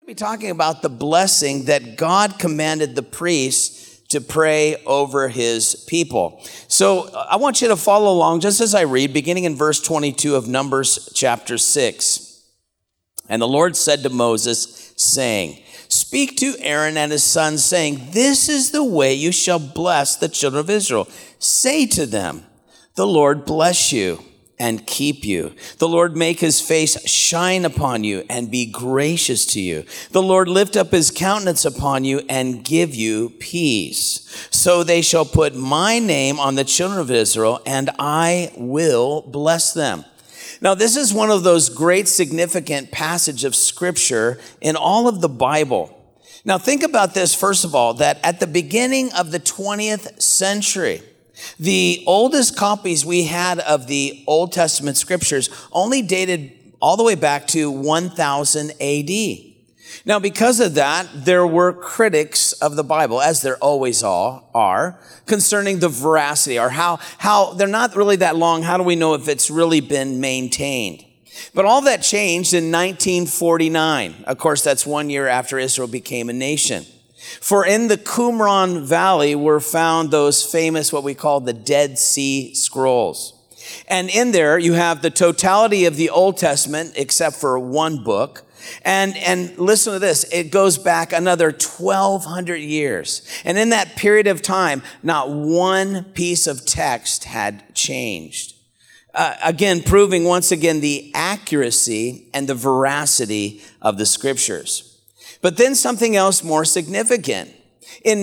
Be talking about the blessing that God commanded the priests to pray over his people. So I want you to follow along just as I read, beginning in verse 22 of Numbers chapter 6. And the Lord said to Moses, saying, "Speak to Aaron and his sons, saying, this is the way you shall bless the children of Israel. Say to them, the Lord bless you and keep you. The Lord make his face shine upon you and be gracious to you. The Lord lift up his countenance upon you and give you peace. So they shall put my name on the children of Israel, and I will bless them." Now, this is one of those great significant passages of Scripture in all of the Bible. Now, think about this, first of all, that at the beginning of the 20th century, the oldest copies we had of the Old Testament scriptures only dated all the way back to 1000 AD. Now, because of that, there were critics of the Bible, as there always are, concerning the veracity or how they're not really that long. How do we know if it's really been maintained? But all that changed in 1949. Of course, that's 1 year after Israel became a nation. For in the Qumran Valley were found those famous, what we call the Dead Sea Scrolls. And in there, you have the totality of the Old Testament, except for one book. And listen to this, it goes back another 1,200 years. And in that period of time, not one piece of text had changed. Again, proving once again the accuracy and the veracity of the scriptures. But then something else more significant. In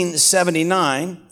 1979,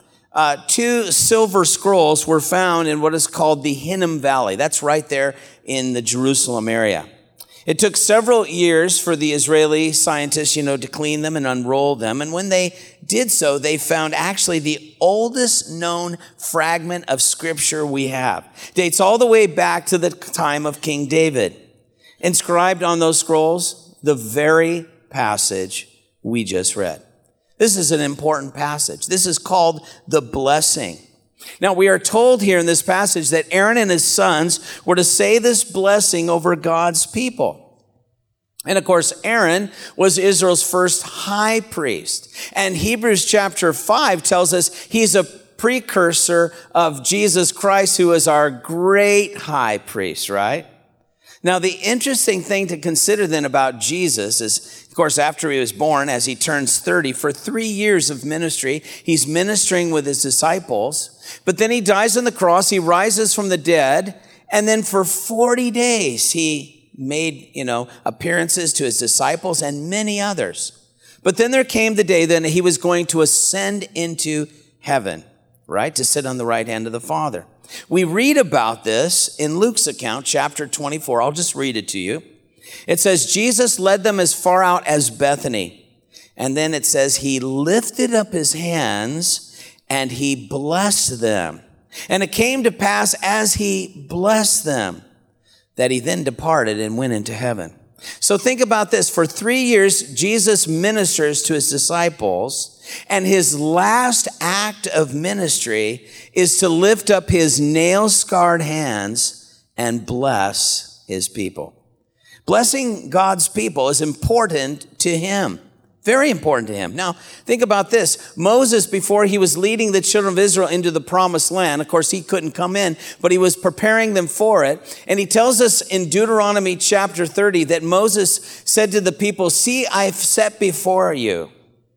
two silver scrolls were found in what is called the Hinnom Valley. That's right there in the Jerusalem area. It took several years for the Israeli scientists, to clean them and unroll them. And when they did so, they found actually the oldest known fragment of scripture we have. Dates all the way back to the time of King David. Inscribed on those scrolls, the very passage we just read. This is an important passage. This is called the blessing. Now, we are told here in this passage that Aaron and his sons were to say this blessing over God's people. And of course, Aaron was Israel's first high priest. And Hebrews chapter 5 tells us he's a precursor of Jesus Christ, who is our great high priest, right? Now, the interesting thing to consider then about Jesus is, of course, after he was born, as he turns 30, for 3 years of ministry, he's ministering with his disciples. But then he dies on the cross, he rises from the dead, and then for 40 days he made, appearances to his disciples and many others. But then there came the day then he was going to ascend into heaven, right, to sit on the right hand of the Father. We read about this in Luke's account, chapter 24. I'll just read it to you. It says, Jesus led them as far out as Bethany. And then it says, he lifted up his hands and he blessed them. And it came to pass as he blessed them that he then departed and went into heaven. So think about this. For 3 years, Jesus ministers to his disciples, and his last act of ministry is to lift up his nail-scarred hands and bless his people. Blessing God's people is important to him. Very important to him. Now, think about this. Moses, before he was leading the children of Israel into the promised land, of course, he couldn't come in, but he was preparing them for it. And he tells us in Deuteronomy chapter 30 that Moses said to the people, "See, I've set before you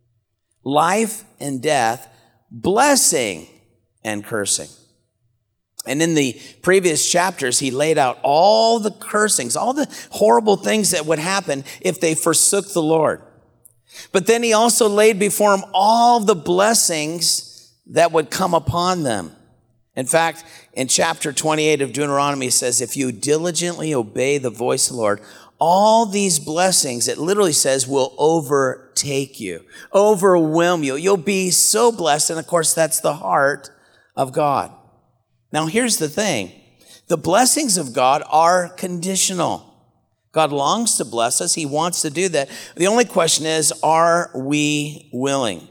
life and death, blessing and cursing." And in the previous chapters, he laid out all the cursings, all the horrible things that would happen if they forsook the Lord. But then he also laid before them all the blessings that would come upon them. In fact, in chapter 28 of Deuteronomy, it says, if you diligently obey the voice of the Lord, all these blessings, it literally says, will overtake you, overwhelm you. You'll be so blessed. And of course, that's the heart of God. Now, here's the thing. The blessings of God are conditional. God longs to bless us. He wants to do that. The only question is, are we willing?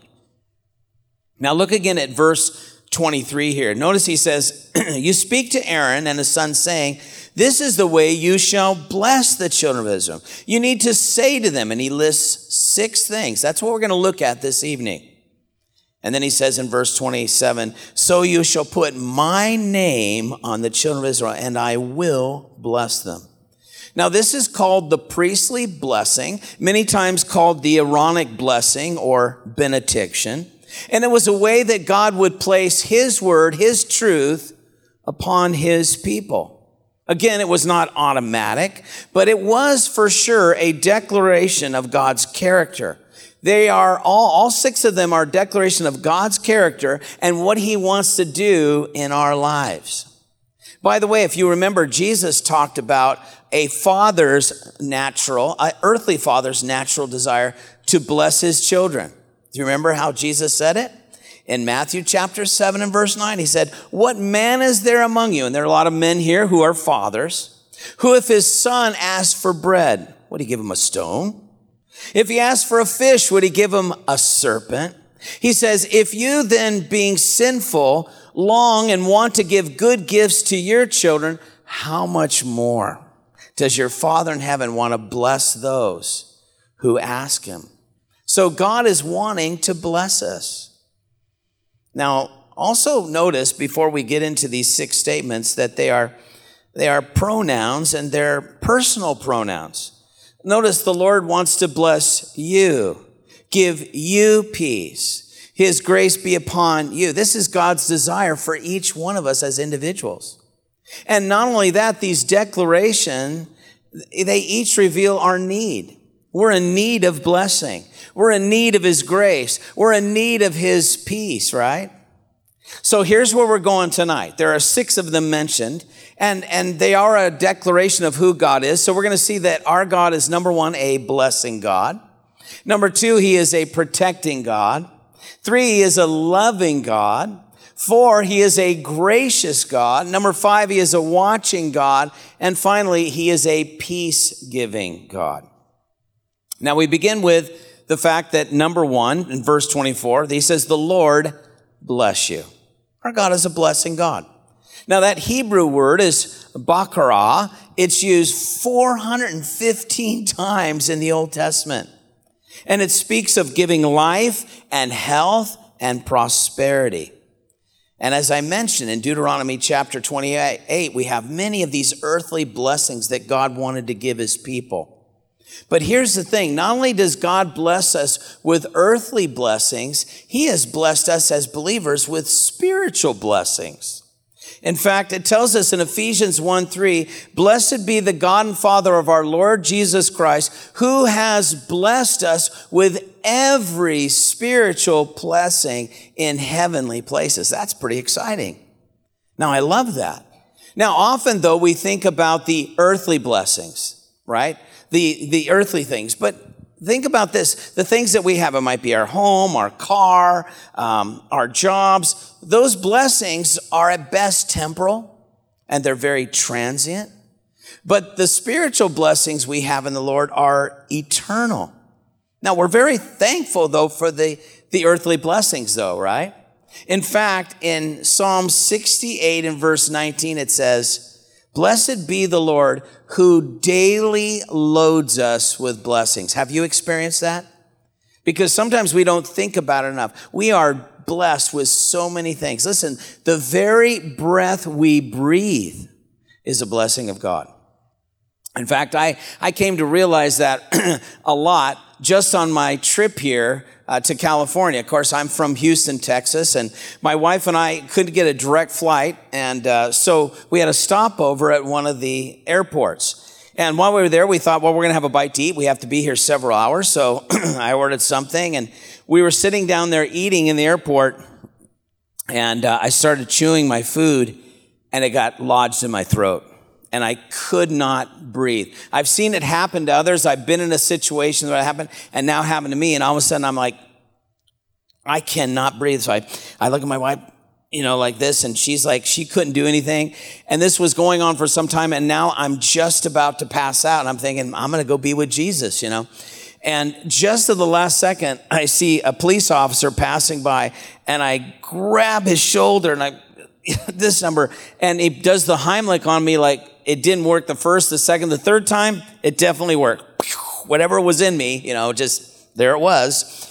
Now look again at verse 23 here. Notice he says, you speak to Aaron and his son saying, This is the way you shall bless the children of Israel. You need to say to them, and he lists 6 things. That's what we're going to look at this evening. And then he says in verse 27, so you shall put my name on the children of Israel, and I will bless them. Now, this is called the priestly blessing, many times called the Aaronic blessing or benediction. And it was a way that God would place his word, his truth upon his people. Again, it was not automatic, but it was for sure a declaration of God's character. They are all 6 of them are declaration of God's character and what he wants to do in our lives. By the way, if you remember, Jesus talked about earthly father's natural desire to bless his children. Do you remember how Jesus said it? In Matthew chapter 7 and verse 9, he said, what man is there among you? And there are a lot of men here who are fathers, who if his son asks for bread, would he give him a stone? If he asked for a fish, would he give him a serpent? He says, if you then, being sinful, long and want to give good gifts to your children, how much more does your Father in heaven want to bless those who ask him? So God is wanting to bless us. Now, also notice before we get into these 6 statements that they are pronouns and they're personal pronouns. Notice the Lord wants to bless you, give you peace. His grace be upon you. This is God's desire for each one of us as individuals. And not only that, these declarations, they each reveal our need. We're in need of blessing. We're in need of his grace. We're in need of his peace, right? So here's where we're going tonight. There are 6 of them mentioned, and they are a declaration of who God is. So we're going to see that our God is, number 1, a blessing God. Number 2, he is a protecting God. 3, he is a loving God. 4, he is a gracious God. Number 5, he is a watching God. And finally, he is a peace-giving God. Now we begin with the fact that number 1, in verse 24, he says, the Lord bless you. Our God is a blessing God. Now that Hebrew word is bakara. It's used 415 times in the Old Testament. And it speaks of giving life and health and prosperity. And as I mentioned in Deuteronomy chapter 28, we have many of these earthly blessings that God wanted to give his people. But here's the thing, not only does God bless us with earthly blessings, he has blessed us as believers with spiritual blessings. In fact, it tells us in Ephesians 1:3, blessed be the God and Father of our Lord Jesus Christ, who has blessed us with every spiritual blessing in heavenly places. That's pretty exciting. Now, I love that. Now, often, though, we think about the earthly blessings, right? The earthly things. But think about this. The things that we have, it might be our home, our car, our jobs. Those blessings are at best temporal, and they're very transient. But the spiritual blessings we have in the Lord are eternal. Now, we're very thankful, though, for the earthly blessings, though, right? In fact, in Psalm 68 and verse 19, it says, blessed be the Lord who daily loads us with blessings. Have you experienced that? Because sometimes we don't think about it enough. We are blessed with so many things. Listen, the very breath we breathe is a blessing of God. In fact, I came to realize that a lot just on my trip here to California. Of course, I'm from Houston, Texas, and my wife and I couldn't get a direct flight, and so we had a stopover at one of the airports. And while we were there, we thought, well, we're going to have a bite to eat. We have to be here several hours, so I ordered something, and we were sitting down there eating in the airport, and I started chewing my food, and it got lodged in my throat. And I could not breathe. I've seen it happen to others. I've been in a situation where it happened and now happened to me. And all of a sudden I'm like, I cannot breathe. So I look at my wife, like this, and she's like, she couldn't do anything. And this was going on for some time. And now I'm just about to pass out. And I'm thinking, I'm going to go be with Jesus, And just at the last second, I see a police officer passing by, and I grab his shoulder and this number, and he does the Heimlich on me like, it didn't work the first, the second, the third time. It definitely worked. Whatever was in me, just there it was.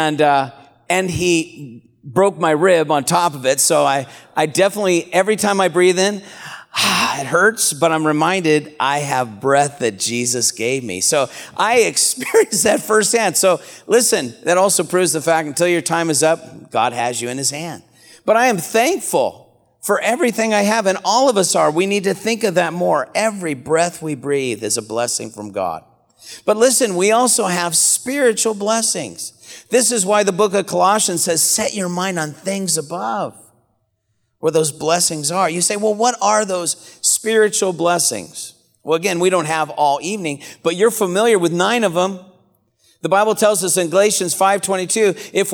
And he broke my rib on top of it. So I definitely, every time I breathe in, it hurts, but I'm reminded I have breath that Jesus gave me. So I experienced that firsthand. So listen, that also proves the fact until your time is up, God has you in his hand. But I am thankful for everything I have, and all of us are. We need to think of that more. Every breath we breathe is a blessing from God. But listen, we also have spiritual blessings. This is why the book of Colossians says, set your mind on things above, where those blessings are. You say, well, what are those spiritual blessings? Well, again, we don't have all evening, but you're familiar with 9 of them. The Bible tells us in Galatians 5:22, if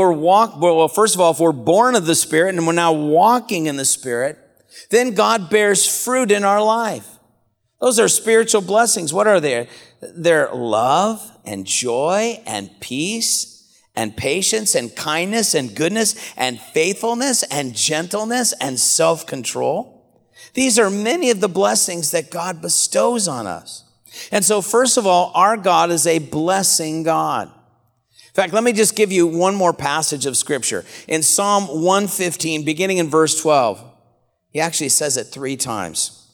we're born of the Spirit and we're now walking in the Spirit, then God bears fruit in our life. Those are spiritual blessings. What are they? They're love and joy and peace and patience and kindness and goodness and faithfulness and gentleness and self-control. These are many of the blessings that God bestows on us. And so first of all, our God is a blessing God. In fact, let me just give you one more passage of scripture. In Psalm 115, beginning in verse 12, he actually says it 3 times.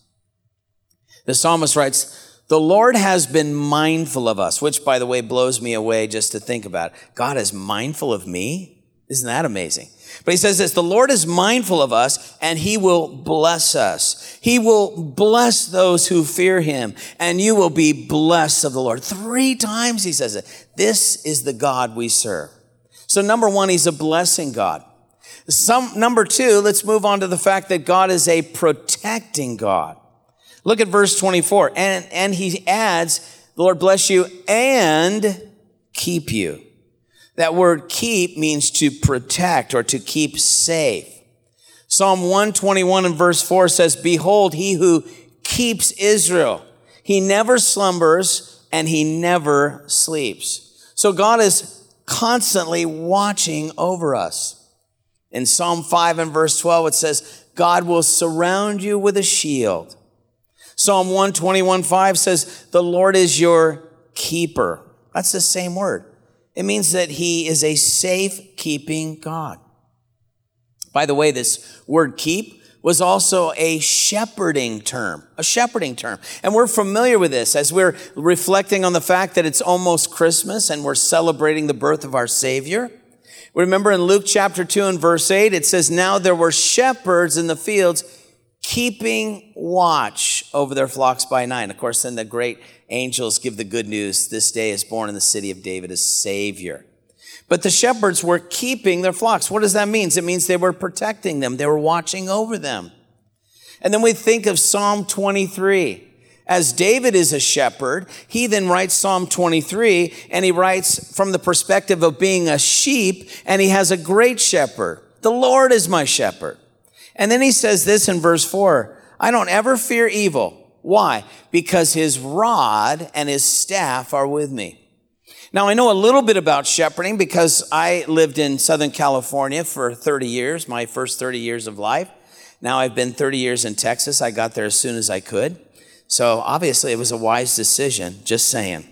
The psalmist writes, the Lord has been mindful of us, which, by the way, blows me away just to think about it. God is mindful of me? Isn't that amazing? But he says this, the Lord is mindful of us, and he will bless us. He will bless those who fear him, and you will be blessed of the Lord. 3 times he says it. This is the God we serve. So number 1, he's a blessing God. Number 2, let's move on to the fact that God is a protecting God. Look at verse 24. And he adds, the Lord bless you and keep you. That word keep means to protect or to keep safe. Psalm 121 and verse 4 says, behold, he who keeps Israel. He never slumbers and he never sleeps. So God is constantly watching over us. In Psalm 5 and verse 12, it says, God will surround you with a shield. Psalm 121:5 says, the Lord is your keeper. That's the same word. It means that he is a safe-keeping God. By the way, this word keep was also a shepherding term. And we're familiar with this as we're reflecting on the fact that it's almost Christmas and we're celebrating the birth of our Savior. Remember in Luke chapter 2 and verse 8, it says, now there were shepherds in the fields keeping watch over their flocks by night. Of course, then the great angels give the good news. This day is born in the city of David a Savior. But the shepherds were keeping their flocks. What does that mean? It means they were protecting them. They were watching over them. And then we think of Psalm 23. As David is a shepherd, he then writes Psalm 23, and he writes from the perspective of being a sheep, and he has a great shepherd. The Lord is my shepherd. And then he says this in verse 4, I don't ever fear evil. Why? Because his rod and his staff are with me. Now, I know a little bit about shepherding because I lived in Southern California for 30 years, my first 30 years of life. Now I've been 30 years in Texas. I got there as soon as I could. So obviously it was a wise decision, just saying.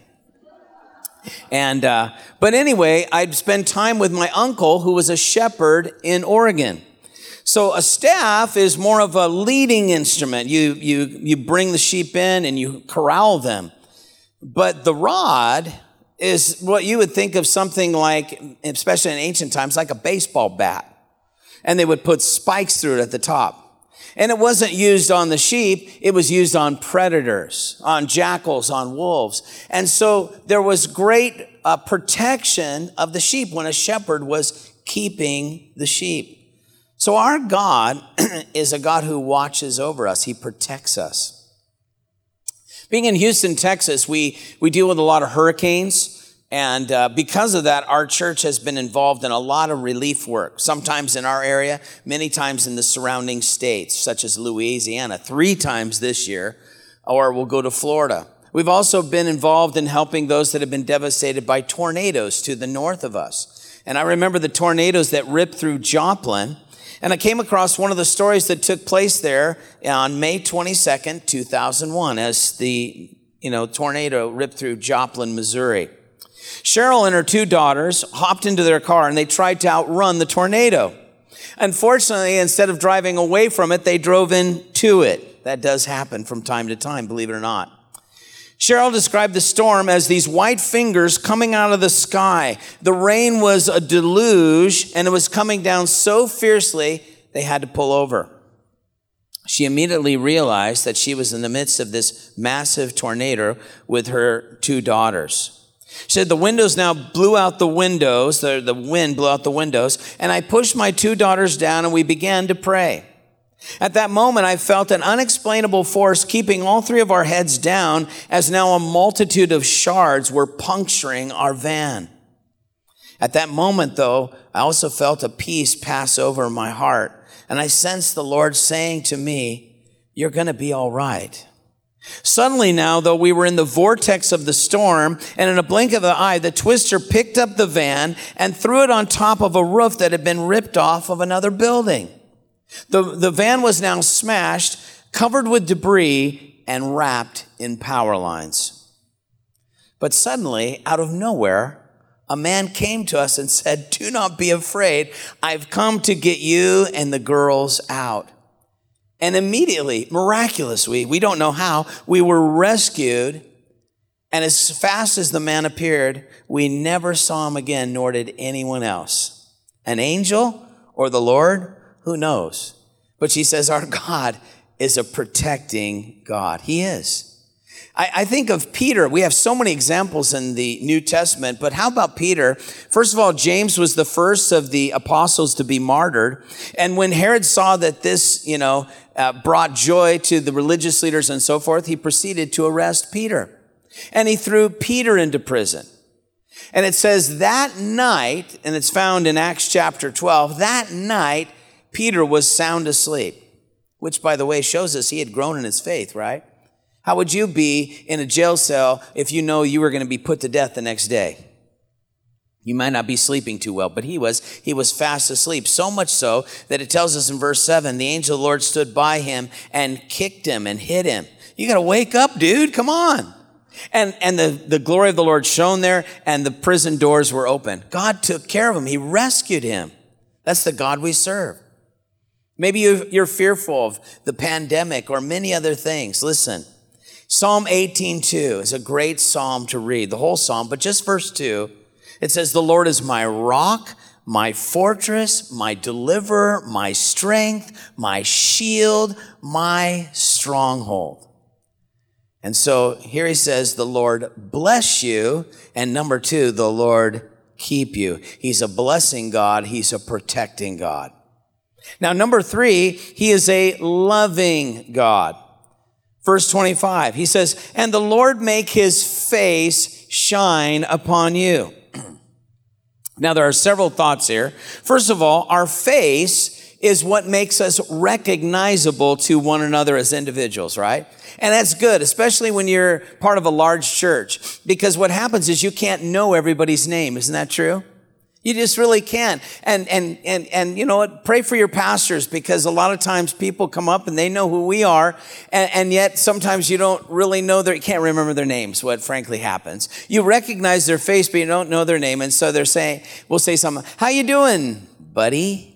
But anyway, I'd spend time with my uncle who was a shepherd in Oregon. So a staff is more of a leading instrument. You bring the sheep in and you corral them. But the rod is what you would think of something like, especially in ancient times, like a baseball bat. And they would put spikes through it at the top. And it wasn't used on the sheep. It was used on predators, on jackals, on wolves. And so there was great protection of the sheep when a shepherd was keeping the sheep. So our God is a God who watches over us. He protects us. Being in Houston, Texas, we deal with a lot of hurricanes. And because of that, our church has been involved in a lot of relief work, sometimes in our area, many times in the surrounding states, such as Louisiana, 3 times this year, or we'll go to Florida. We've also been involved in helping those that have been devastated by tornadoes to the north of us. And I remember the tornadoes that ripped through Joplin. And I came across one of the stories that took place there on May 22nd, 2001, as the tornado ripped through Joplin, Missouri. Cheryl and her 2 daughters hopped into their car and they tried to outrun the tornado. Unfortunately, instead of driving away from it, they drove into it. That does happen from time to time, believe it or not. Cheryl described the storm as these white fingers coming out of the sky. The rain was a deluge, and it was coming down so fiercely, they had to pull over. She immediately realized that she was in the midst of this massive tornado with her 2 daughters. She said, the windows now blew out the windows, the wind blew out the windows, and I pushed my 2 daughters down, and we began to pray. At that moment, I felt an unexplainable force keeping all 3 of our heads down, as now a multitude of shards were puncturing our van. At that moment, though, I also felt a peace pass over my heart, and I sensed the Lord saying to me, you're going to be all right. Suddenly now, though, we were in the vortex of the storm, and in a blink of the eye, the twister picked up the van and threw it on top of a roof that had been ripped off of another building. The van was now smashed, covered with debris, and wrapped in power lines. But suddenly, out of nowhere, a man came to us and said, do not be afraid. I've come to get you and the girls out. And immediately, miraculously, we don't know how, we were rescued. And as fast as the man appeared, we never saw him again, nor did anyone else. An angel or the Lord? Who knows? But she says our God is a protecting God. He is. I think of Peter. We have so many examples in the New Testament, but how about Peter? First of all, James was the first of the apostles to be martyred. And when Herod saw that this, brought joy to the religious leaders and so forth, he proceeded to arrest Peter. And he threw Peter into prison. And it says that night, and it's found in Acts chapter 12, that night, Peter was sound asleep, which, by the way, shows us he had grown in his faith, right? How would you be in a jail cell if you know you were going to be put to death the next day? You might not be sleeping too well, but he was fast asleep, so much so that it tells us in verse 7, the angel of the Lord stood by him and kicked him and hit him. You got to wake up, dude. Come on. And the glory of the Lord shone there, and the prison doors were open. God took care of him. He rescued him. That's the God we serve. Maybe you're fearful of the pandemic or many other things. Listen, Psalm 18:2 is a great psalm to read, the whole psalm, but just verse 2, it says, the Lord is my rock, my fortress, my deliverer, my strength, my shield, my stronghold. And so here he says, the Lord bless you, and number 2, the Lord keep you. He's a blessing God. He's a protecting God. Now, number 3, he is a loving God. Verse 25, he says, and the Lord make his face shine upon you. Now, there are several thoughts here. First of all, our face is what makes us recognizable to one another as individuals, right? And that's good, especially when you're part of a large church, because what happens is you can't know everybody's name. Isn't that true? You just really can't. And you know what? Pray for your pastors, because a lot of times people come up and they know who we are, and yet sometimes you don't really know you can't remember their names, what frankly happens. You recognize their face, but you don't know their name, and so we'll say something, how you doing, buddy?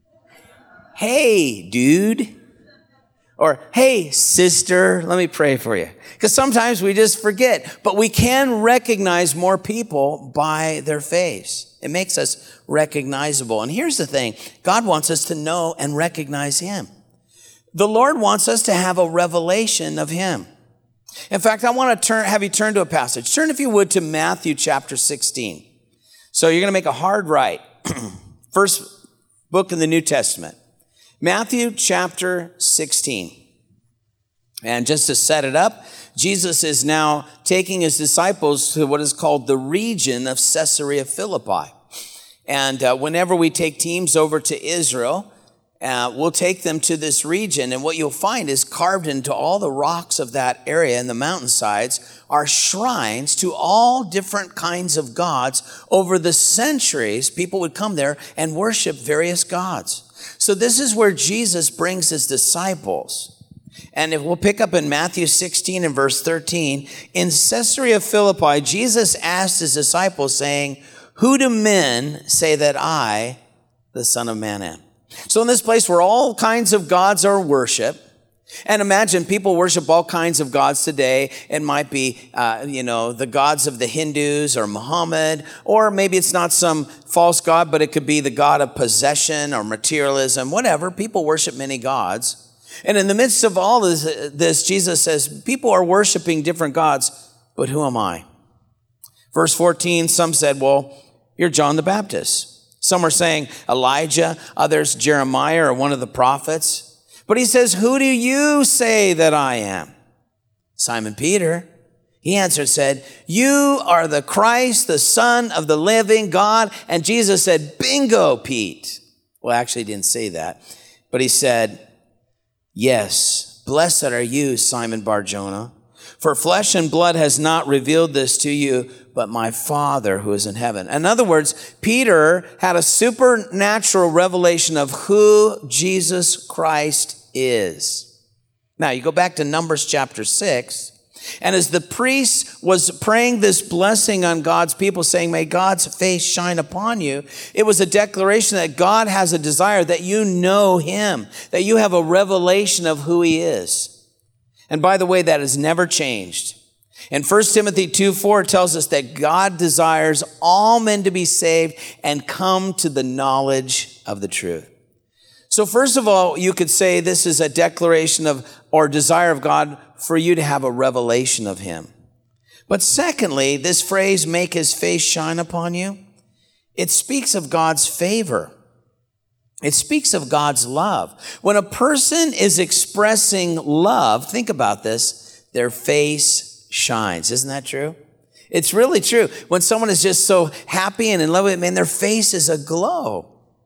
Hey, dude. Or, hey, sister, let me pray for you. Because sometimes we just forget, but we can recognize more people by their face. It makes us recognizable. And here's the thing. God wants us to know and recognize him. The Lord wants us to have a revelation of him. In fact, I want to have you turn to a passage. Turn, if you would, to Matthew chapter 16. So you're going to make a hard right. First book in the New Testament. Matthew chapter 16. And just to set it up, Jesus is now taking his disciples to what is called the region of Caesarea Philippi. And whenever we take teams over to Israel, we'll take them to this region, and what you'll find is carved into all the rocks of that area and the mountainsides are shrines to all different kinds of gods. Over the centuries, people would come there and worship various gods. So this is where Jesus brings his disciples. And if we'll pick up in Matthew 16 and verse 13, in Caesarea Philippi, Jesus asked his disciples, saying, "Who do men say that I, the Son of Man, am?" So in this place where all kinds of gods are worshiped, and imagine people worship all kinds of gods today. It might be, the gods of the Hindus or Muhammad, or maybe it's not some false god, but it could be the god of possession or materialism, whatever. People worship many gods. And in the midst of all this, Jesus says, people are worshiping different gods, but who am I? Verse 14, some said, well, you're John the Baptist. Some are saying Elijah, others Jeremiah or one of the prophets. But he says, who do you say that I am? Simon Peter, he answered, said, you are the Christ, the Son of the living God. And Jesus said, bingo, Pete. Well, actually, he didn't say that. But he said, yes, blessed are you, Simon Bar-Jonah. For flesh and blood has not revealed this to you, but my Father who is in heaven. In other words, Peter had a supernatural revelation of who Jesus Christ is. Now, you go back to Numbers chapter 6, and as the priest was praying this blessing on God's people, saying, may God's face shine upon you, it was a declaration that God has a desire that you know him, that you have a revelation of who he is. And by the way, that has never changed. And 1 Timothy 2:4 tells us that God desires all men to be saved and come to the knowledge of the truth. So first of all, you could say this is a declaration of or desire of God for you to have a revelation of him. But secondly, this phrase, make his face shine upon you, it speaks of God's favor. It speaks of God's love. When a person is expressing love, think about this, their face shines. Isn't that true? It's really true. When someone is just so happy and in love with it, man, their face is aglow.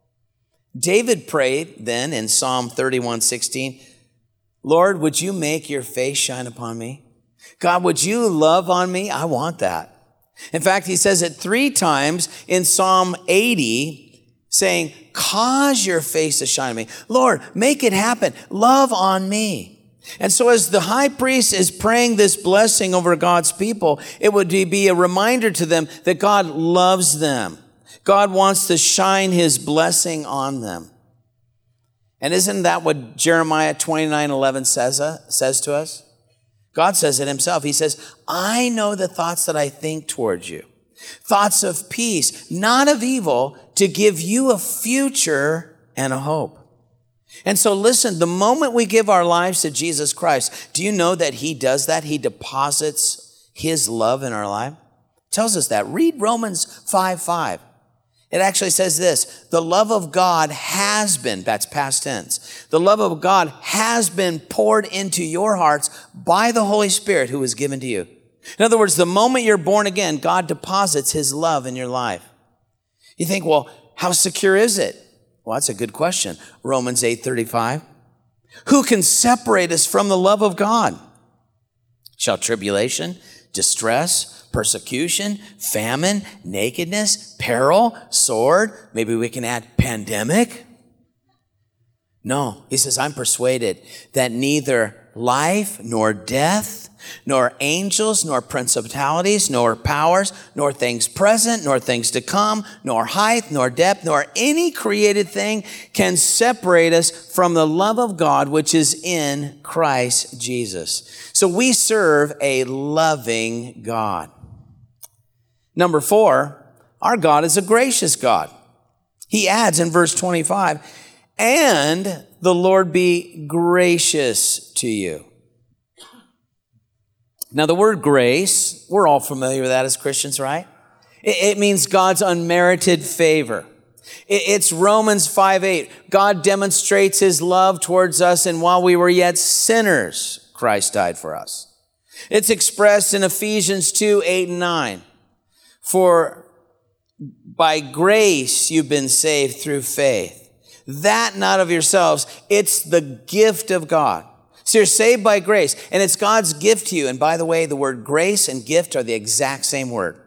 David prayed then in Psalm 31:16, Lord, would you make your face shine upon me? God, would you love on me? I want that. In fact, he says it 3 times in Psalm 80, saying, cause your face to shine on me. Lord, make it happen. Love on me. And so as the high priest is praying this blessing over God's people, it would be a reminder to them that God loves them. God wants to shine his blessing on them. And isn't that what Jeremiah 29:11 says to us? God says it himself. He says, I know the thoughts that I think towards you. Thoughts of peace, not of evil, to give you a future and a hope. And so listen, the moment we give our lives to Jesus Christ, do you know that he does that? He deposits his love in our life. It tells us that. Read Romans 5:5. It actually says this, the love of God has been, that's past tense, the love of God has been poured into your hearts by the Holy Spirit who was given to you. In other words, the moment you're born again, God deposits his love in your life. You think, well, how secure is it? Well, that's a good question. Romans 8:35. Who can separate us from the love of God? Shall tribulation, distress, persecution, famine, nakedness, peril, sword, maybe we can add pandemic? No, he says, I'm persuaded that neither life nor death, nor angels, nor principalities, nor powers, nor things present, nor things to come, nor height, nor depth, nor any created thing can separate us from the love of God, which is in Christ Jesus. So we serve a loving God. Number 4, our God is a gracious God. He adds in verse 25, and the Lord be gracious to you. Now, the word grace, we're all familiar with that as Christians, right? It means God's unmerited favor. It's Romans 5:8. God demonstrates his love towards us, and while we were yet sinners, Christ died for us. It's expressed in Ephesians 2:8 and 9. For by grace you've been saved through faith. That not of yourselves. It's the gift of God. So you're saved by grace, and it's God's gift to you. And by the way, the word grace and gift are the exact same word.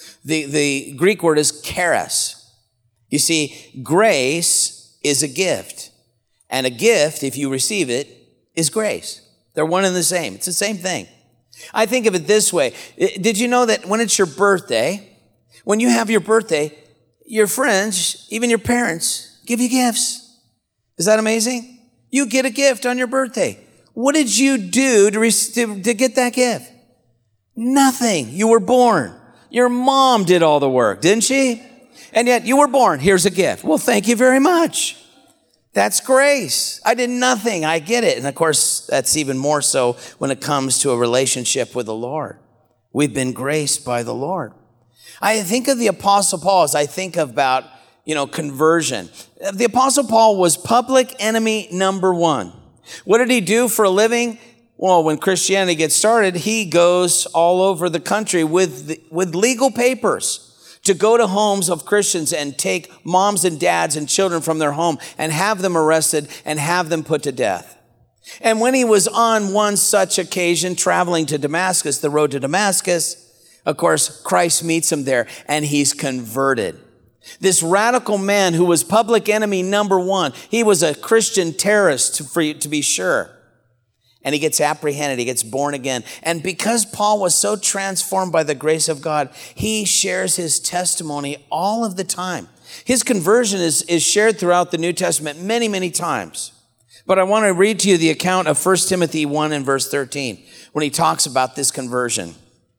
The Greek word is charis. You see, grace is a gift. And a gift, if you receive it, is grace. They're one and the same. It's the same thing. I think of it this way. Did you know that when it's your birthday, when you have your birthday, your friends, even your parents, give you gifts? Is that amazing? You get a gift on your birthday. What did you do to get that gift? Nothing. You were born. Your mom did all the work, didn't she? And yet you were born. Here's a gift. Well, thank you very much. That's grace. I did nothing. I get it. And of course, that's even more so when it comes to a relationship with the Lord. We've been graced by the Lord. I think of the Apostle Paul as I think about, conversion. The Apostle Paul was public enemy number one. What did he do for a living? Well, when Christianity gets started, he goes all over the country with legal papers to go to homes of Christians and take moms and dads and children from their home and have them arrested and have them put to death. And when he was on one such occasion, traveling to Damascus, the road to Damascus, of course, Christ meets him there and he's converted. This radical man who was public enemy number one, he was a Christian terrorist to be sure. And he gets apprehended, he gets born again. And because Paul was so transformed by the grace of God, he shares his testimony all of the time. His conversion is shared throughout the New Testament many, many times. But I want to read to you the account of 1 Timothy 1 and verse 13, when he talks about this conversion.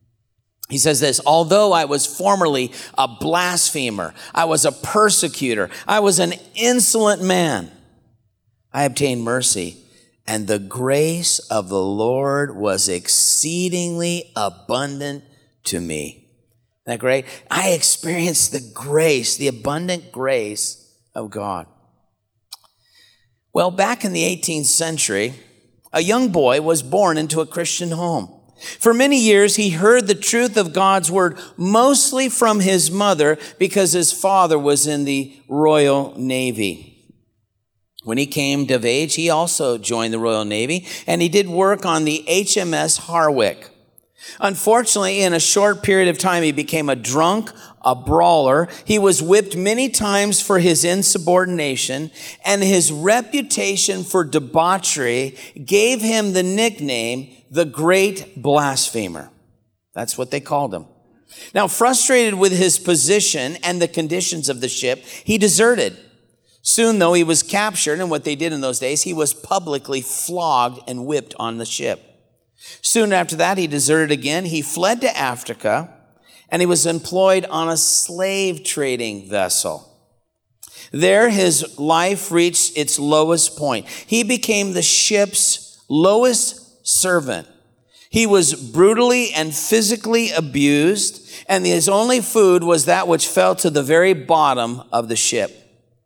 He says this, although I was formerly a blasphemer, I was a persecutor, I was an insolent man, I obtained mercy. And the grace of the Lord was exceedingly abundant to me. Isn't that great? I experienced the grace, the abundant grace of God. Well, back in the 18th century, a young boy was born into a Christian home. For many years, he heard the truth of God's word mostly from his mother because his father was in the Royal Navy. When he came of age, he also joined the Royal Navy, and he did work on the HMS Harwich. Unfortunately, in a short period of time, he became a drunk, a brawler. He was whipped many times for his insubordination, and his reputation for debauchery gave him the nickname, the Great Blasphemer. That's what they called him. Now, frustrated with his position and the conditions of the ship, he deserted. Soon, though, he was captured, and what they did in those days, he was publicly flogged and whipped on the ship. Soon after that, he deserted again. He fled to Africa, and he was employed on a slave trading vessel. There, his life reached its lowest point. He became the ship's lowest servant. He was brutally and physically abused, and his only food was that which fell to the very bottom of the ship.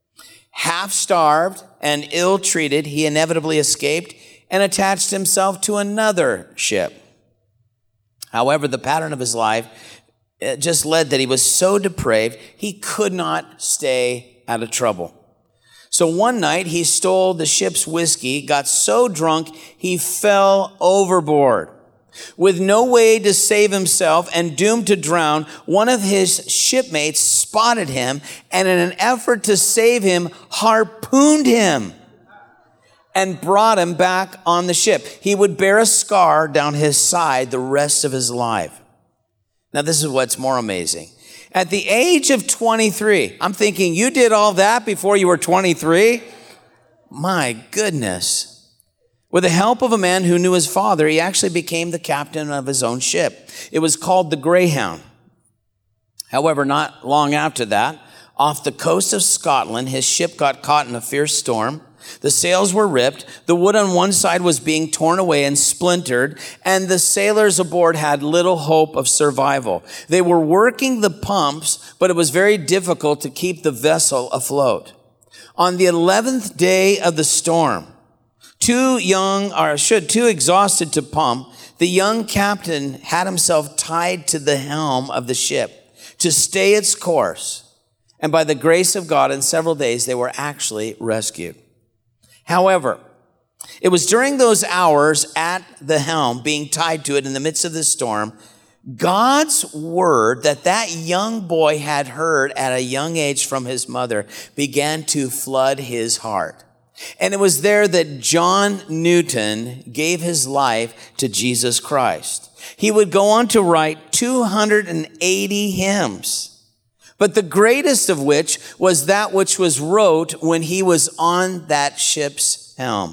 Half-starved and ill-treated, he inevitably escaped and attached himself to another ship. However, the pattern of his life just led that he was so depraved, he could not stay out of trouble. So one night, he stole the ship's whiskey, got so drunk, he fell overboard. With no way to save himself and doomed to drown, one of his shipmates spotted him and in an effort to save him, harpooned him and brought him back on the ship. He would bear a scar down his side the rest of his life. Now, this is what's more amazing. At the age of 23, I'm thinking, you did all that before you were 23? My goodness. With the help of a man who knew his father, he actually became the captain of his own ship. It was called the Greyhound. However, not long after that, off the coast of Scotland, his ship got caught in a fierce storm. The sails were ripped, the wood on one side was being torn away and splintered, and the sailors aboard had little hope of survival. They were working the pumps, but it was very difficult to keep the vessel afloat. On the 11th day of the storm, too exhausted to pump, the young captain had himself tied to the helm of the ship to stay its course. And by the grace of God, in several days, they were actually rescued. However, it was during those hours at the helm, being tied to it in the midst of the storm, God's word that young boy had heard at a young age from his mother began to flood his heart. And it was there that John Newton gave his life to Jesus Christ. He would go on to write 280 hymns. But the greatest of which was that which was wrote when he was on that ship's helm.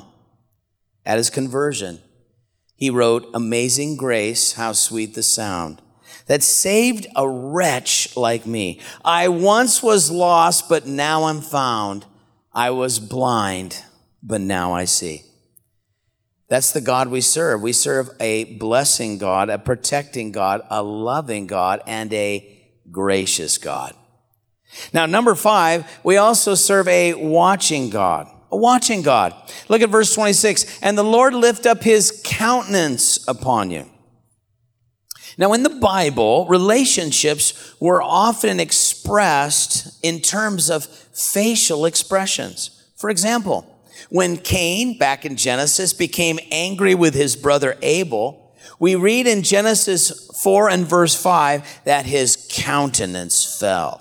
At his conversion, he wrote, "Amazing grace, how sweet the sound that saved a wretch like me. I once was lost, but now I'm found. I was blind, but now I see." That's the God we serve. We serve a blessing God, a protecting God, a loving God, and a gracious God. Now, number 5, we also serve a watching God. A watching God. Look at verse 26. "And the Lord lift up his countenance upon you." Now, in the Bible, relationships were often expressed in terms of facial expressions. For example, when Cain, back in Genesis, became angry with his brother Abel, we read in Genesis 4 and verse 5 that his countenance fell.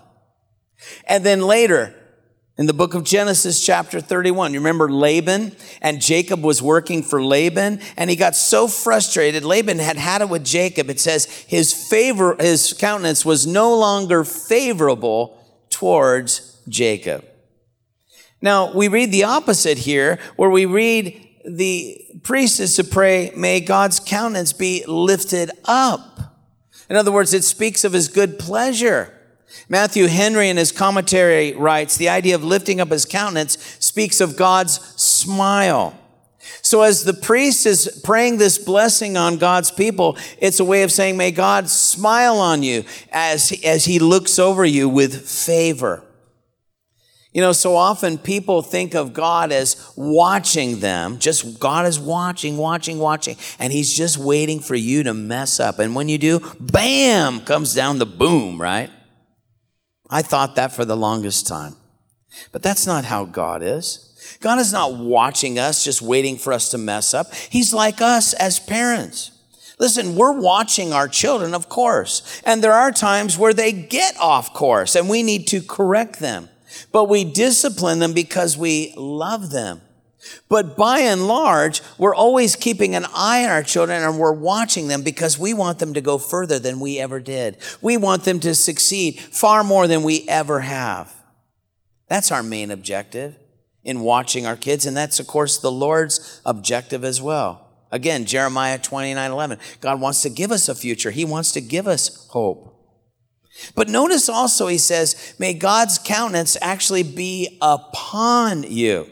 And then later, in the book of Genesis chapter 31, you remember Laban, and Jacob was working for Laban, and he got so frustrated. Laban had it with Jacob. It says his countenance was no longer favorable towards Jacob. Now, we read the opposite here, where we read the priest is to pray, "May God's countenance be lifted up." In other words, it speaks of his good pleasure. Matthew Henry in his commentary writes, the idea of lifting up his countenance speaks of God's smile. So as the priest is praying this blessing on God's people, it's a way of saying, may God smile on you as he looks over you with favor. You know, so often people think of God as watching them. Just God is watching, and he's just waiting for you to mess up. And when you do, bam, comes down the boom, right? I thought that for the longest time. But that's not how God is. God is not watching us, just waiting for us to mess up. He's like us as parents. Listen, we're watching our children, of course. And there are times where they get off course and we need to correct them. But we discipline them because we love them. But by and large, we're always keeping an eye on our children and we're watching them because we want them to go further than we ever did. We want them to succeed far more than we ever have. That's our main objective in watching our kids. And that's, of course, the Lord's objective as well. Again, Jeremiah 29:11. God wants to give us a future. He wants to give us hope. But notice also, he says, may God's countenance actually be upon you.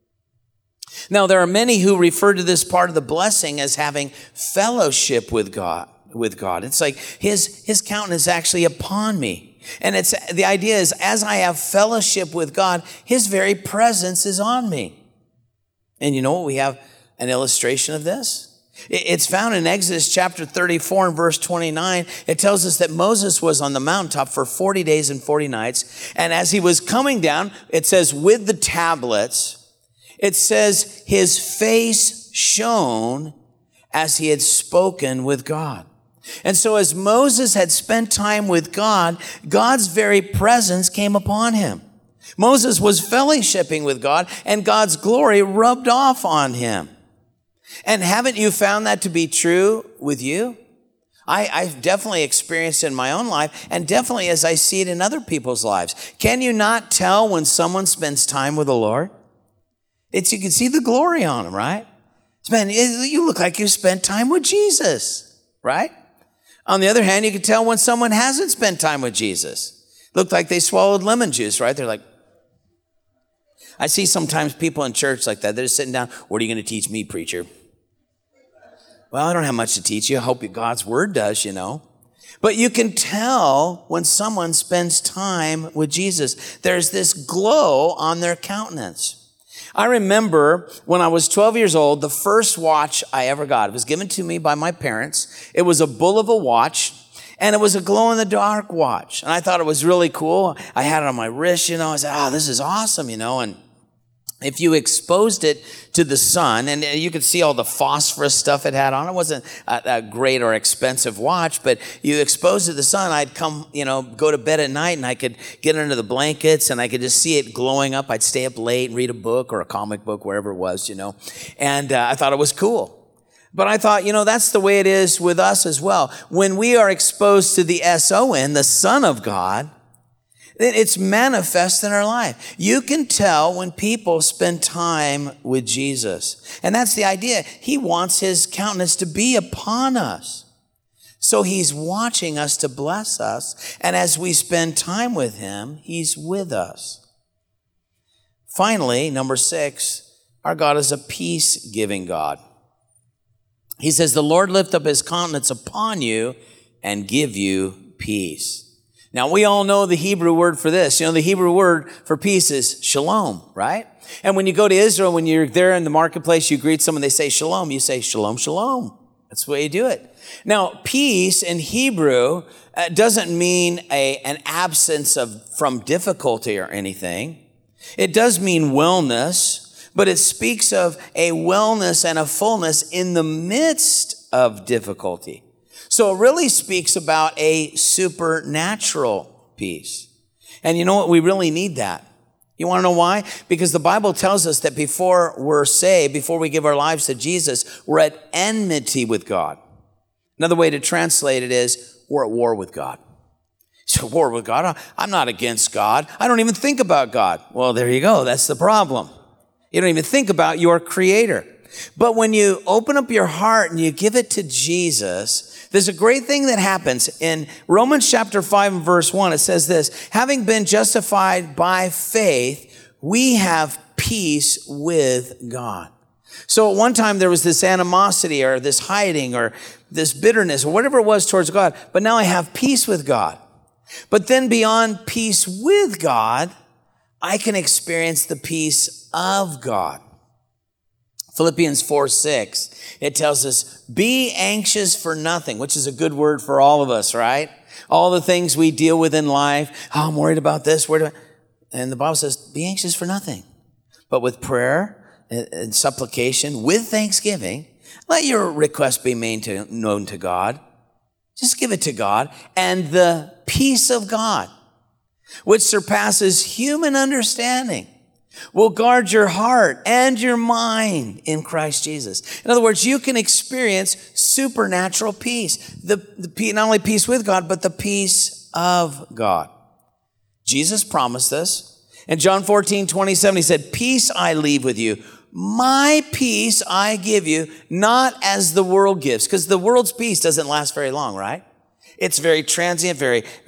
Now, there are many who refer to this part of the blessing as having fellowship with God. It's like his countenance is actually upon me. And it's the idea is, as I have fellowship with God, his very presence is on me. And you know what? We have an illustration of this. It's found in Exodus chapter 34 and verse 29. It tells us that Moses was on the mountaintop for 40 days and 40 nights. And as he was coming down, it says, with the tablets, it says his face shone as he had spoken with God. And so as Moses had spent time with God, God's very presence came upon him. Moses was fellowshipping with God and God's glory rubbed off on him. And haven't you found that to be true with you? I've definitely experienced it in my own life, and definitely as I see it in other people's lives. Can you not tell when someone spends time with the Lord? You can see the glory on them, right? Man, you look like you spent time with Jesus, right? On the other hand, you can tell when someone hasn't spent time with Jesus. Look like they swallowed lemon juice, right? They're like, I see sometimes people in church like that. They're just sitting down. What are you going to teach me, preacher? Well, I don't have much to teach you. I hope God's word does, you know. But you can tell when someone spends time with Jesus. There's this glow on their countenance. I remember when I was 12 years old, the first watch I ever got, it was given to me by my parents. It was a Bulova watch. And it was a glow-in-the-dark watch. And I thought it was really cool. I had it on my wrist, I said, this is awesome, And if you exposed it to the sun, and you could see all the phosphorus stuff it had on it. Wasn't a great or expensive watch, but you exposed it to the sun, I'd come, go to bed at night, and I could get under the blankets, and I could just see it glowing up. I'd stay up late and read a book or a comic book, wherever it was, And I thought it was cool. But I thought, that's the way it is with us as well. When we are exposed to the S-O-N, the Son of God, it's manifest in our life. You can tell when people spend time with Jesus. And that's the idea. He wants his countenance to be upon us. So he's watching us to bless us. And as we spend time with him, he's with us. Finally, number 6, our God is a peace-giving God. He says, the Lord lift up his countenance upon you and give you peace. Now, we all know the Hebrew word for this. The Hebrew word for peace is shalom, right? And when you go to Israel, when you're there in the marketplace, you greet someone, they say shalom. You say shalom, shalom. That's the way you do it. Now, peace in Hebrew doesn't mean an absence from difficulty or anything. It does mean wellness, but it speaks of a wellness and a fullness in the midst of difficulty. So it really speaks about a supernatural peace. And you know what? We really need that. You want to know why? Because the Bible tells us that before we're saved, before we give our lives to Jesus, we're at enmity with God. Another way to translate it is we're at war with God. So war with God? I'm not against God. I don't even think about God. Well, there you go. That's the problem. You don't even think about your Creator. But when you open up your heart and you give it to Jesus, there's a great thing that happens. In Romans chapter 5 and verse 1, it says this, having been justified by faith, we have peace with God. So at one time there was this animosity or this hiding or this bitterness or whatever it was towards God, but now I have peace with God. But then beyond peace with God, I can experience the peace of God. Philippians 4:6, it tells us, be anxious for nothing, which is a good word for all of us, right? All the things we deal with in life. I'm worried about this. And the Bible says, be anxious for nothing, but with prayer and supplication, with thanksgiving, let your request be made known to God. Just give it to God. And the peace of God, which surpasses human understanding, will guard your heart and your mind in Christ Jesus. In other words, you can experience supernatural peace. Not only peace with God, but the peace of God. Jesus promised this. In John 14:27, he said, peace I leave with you. My peace I give you, not as the world gives. Because the world's peace doesn't last very long, right? It's very transient,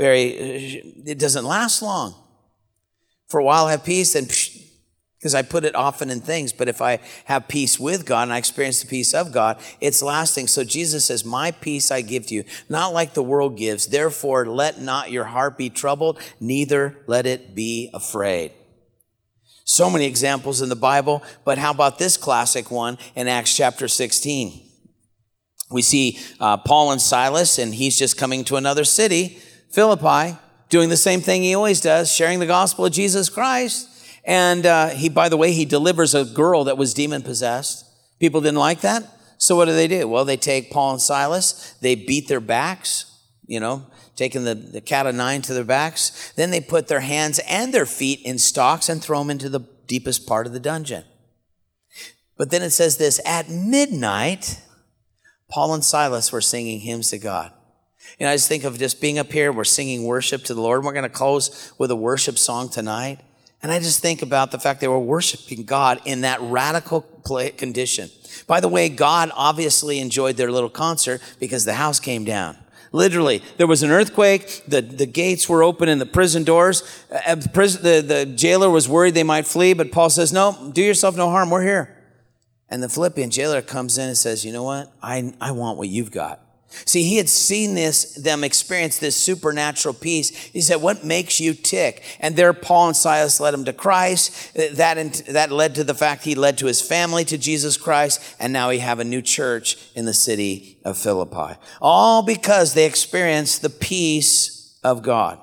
it doesn't last long. For a while I have peace, and because I put it often in things, but if I have peace with God and I experience the peace of God, it's lasting. So Jesus says, my peace I give to you, not like the world gives. Therefore, let not your heart be troubled, neither let it be afraid. So many examples in the Bible, but how about this classic one in Acts chapter 16? We see Paul and Silas, and he's just coming to another city, Philippi, doing the same thing he always does, sharing the gospel of Jesus Christ. And by the way, he delivers a girl that was demon-possessed. People didn't like that. So what do? Well, they take Paul and Silas. They beat their backs, taking the cat o' nine to their backs. Then they put their hands and their feet in stocks and throw them into the deepest part of the dungeon. But then it says this, at midnight, Paul and Silas were singing hymns to God. I just think of just being up here. We're singing worship to the Lord. We're going to close with a worship song tonight. And I just think about the fact they were worshiping God in that radical condition. By the way, God obviously enjoyed their little concert because the house came down. Literally, there was an earthquake, the gates were open in the prison doors. The jailer was worried they might flee, but Paul says, no, do yourself no harm, we're here. And the Philippian jailer comes in and says, you know what? I want what you've got. See, he had seen them experience this supernatural peace. He said, what makes you tick? And there Paul and Silas led him to Christ. That led to the fact he led to his family to Jesus Christ. And now we have a new church in the city of Philippi. All because they experienced the peace of God.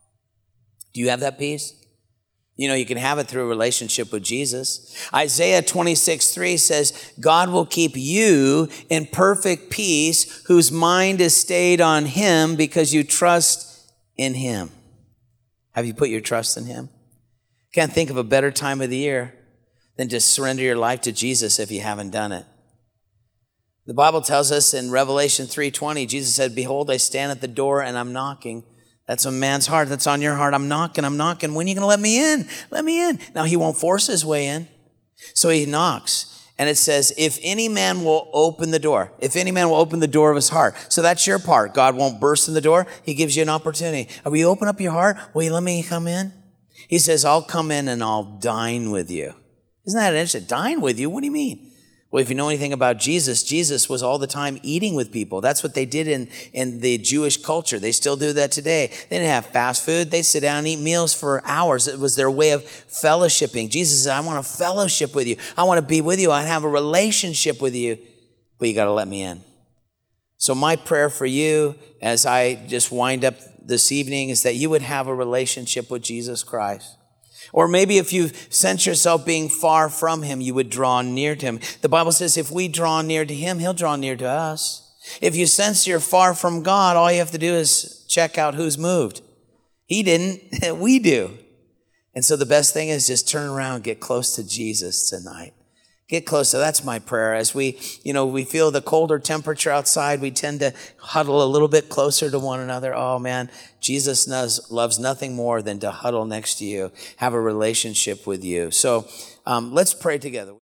Do you have that peace? You know, you can have it through a relationship with Jesus. Isaiah 26:3 says, God will keep you in perfect peace, whose mind is stayed on him because you trust in him. Have you put your trust in him? Can't think of a better time of the year than to surrender your life to Jesus if you haven't done it. The Bible tells us in Revelation 3:20, Jesus said, behold, I stand at the door and I'm knocking. That's a man's heart. That's on your heart. I'm knocking. When are you going to let me in? Let me in. Now, he won't force his way in. So he knocks. And it says, if any man will open the door, if any man will open the door of his heart. So that's your part. God won't burst in the door. He gives you an opportunity. Will you open up your heart? Will you let me come in? He says, I'll come in and I'll dine with you. Isn't that interesting? Dine with you? What do you mean? Well, if you know anything about Jesus, Jesus was all the time eating with people. That's what they did in the Jewish culture. They still do that today. They didn't have fast food. They sit down and eat meals for hours. It was their way of fellowshipping. Jesus said, I want to fellowship with you. I want to be with you. I have a relationship with you, but you got to let me in. So my prayer for you as I just wind up this evening is that you would have a relationship with Jesus Christ. Or maybe if you sense yourself being far from him, you would draw near to him. The Bible says if we draw near to him, he'll draw near to us. If you sense you're far from God, all you have to do is check out who's moved. He didn't, we do. And so the best thing is just turn around, get close to Jesus tonight. Get closer. That's my prayer. As we feel the colder temperature outside, we tend to huddle a little bit closer to one another. Oh man, Jesus loves nothing more than to huddle next to you, have a relationship with you. So let's pray together.